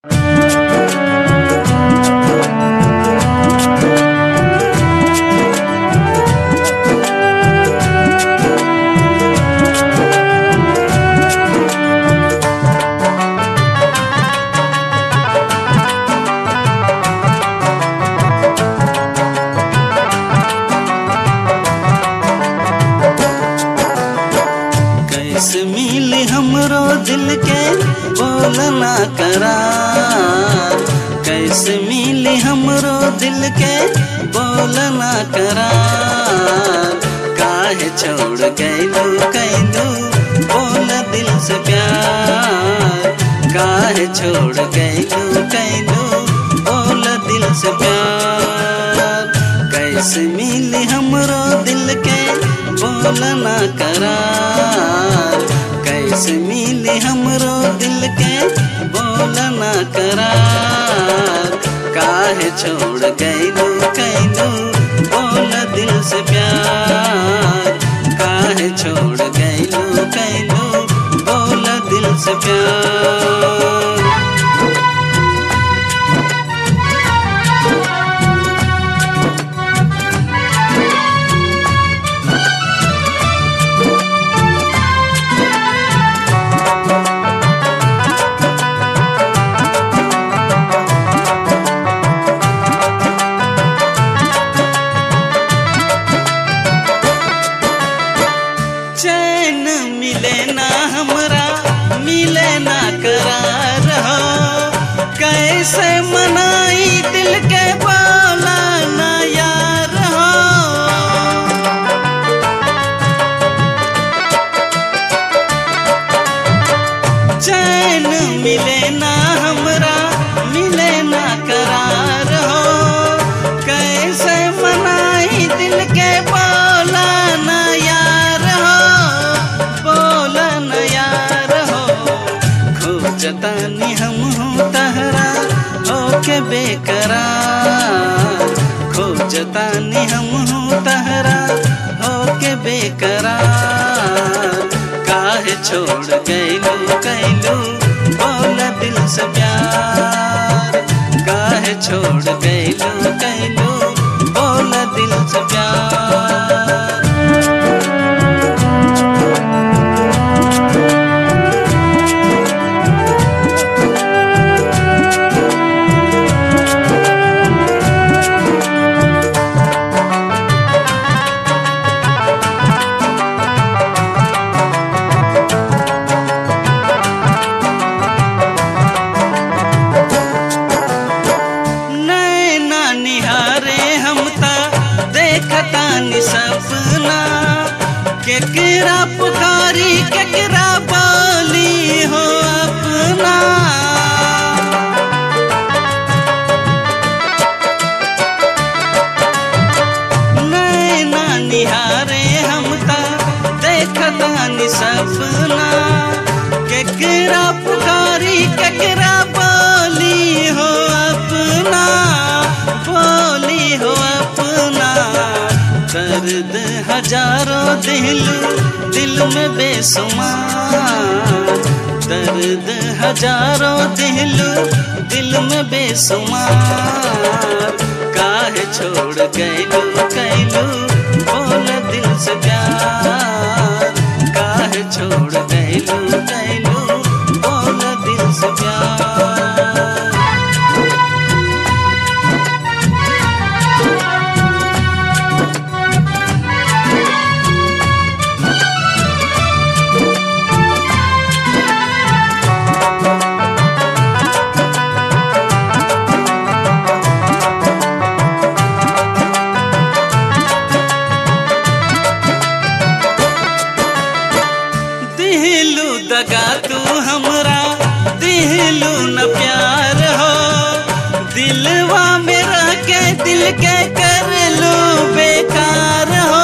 कैसे मिली हमरो दिल के बोलना करार, कैसे मिली हमरो दिल के बोलना करार। काहे छोड़ गइलू कैलू बोल दिल से प्यार, काहे छोड़ गइलू कैलू बोल दिल से प्यार। कैसे मिली हमरो दिल के बोलना करार, कैसे मिली हमरो दिल के बोलना करार। काहे छोड़ गइलू कैलू बोल दिल से प्यार, काहे छोड़ गइलू कैलू बोल दिल से प्यार। चैन मिले ना हमरा मिले ना करार हो, कैसे मनाई दिल के बोला ना यार हो। चैन मिले ना हमरा मिले ना करार हो, कैसे मनाई दिल के बोला ना यार हो, बोला ना यार हो। खोजतानी हम हूँ तहरा होके बेकरार, खोजतानी हम हूँ तहरा होके बेकरार। काहे छोड़ गइलू कैलू बोल दिल से प्यार, काहे छोड़ गइलू कैलू बोल दिल से प्यार। देखतानी सपना केकरा पुकारी केकरा बोली हो अपना। नैना निहारे हम ता देखतानी सपना केकरा पुकारी केकरा बोली हो अपना, बोली हो अपना। दर्द हजारों दिल में बेसुमार, दर्द हजारों दिल में बेसुमार। काहे छोड़ गइलू कैलू बोल दिल से प्यार, काहे छोड़ गइलू कैलू बोल दिल से प्यार। दगा तू हमरा दिलू न प्यार हो, दिलवा में रह के दिल के कर लो बेकार हो।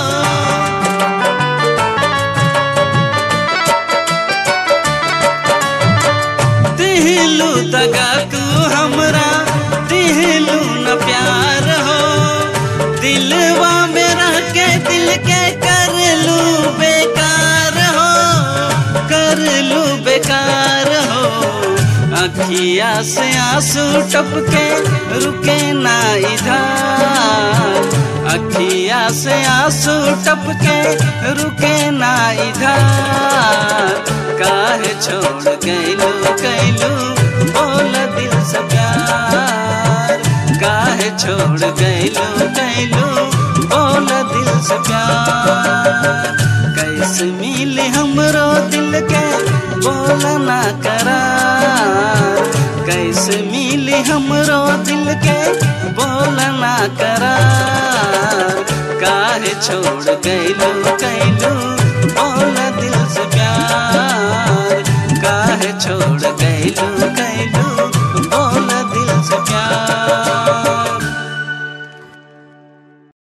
दिलू दगा तू हमरा दिलू न प्यार हो, दिलवा में रह के दिल के कर लो बेकार हो, कर लू बेकार हो। अखिया से आंसू टपके रुके ना इधर, अखिया से आंसू टपके रुके ना इधर। काहे छोड़ गइलू गइलू बोल दिल से प्यार, काहे छोड़ गइलू गइलू बोल दिल से प्यार। कैसे मिले हमरो दिल के बोल ना करार, कैसे मिले हमरो दिल के बोल ना करार। काहे छोड़ गइलू गइलू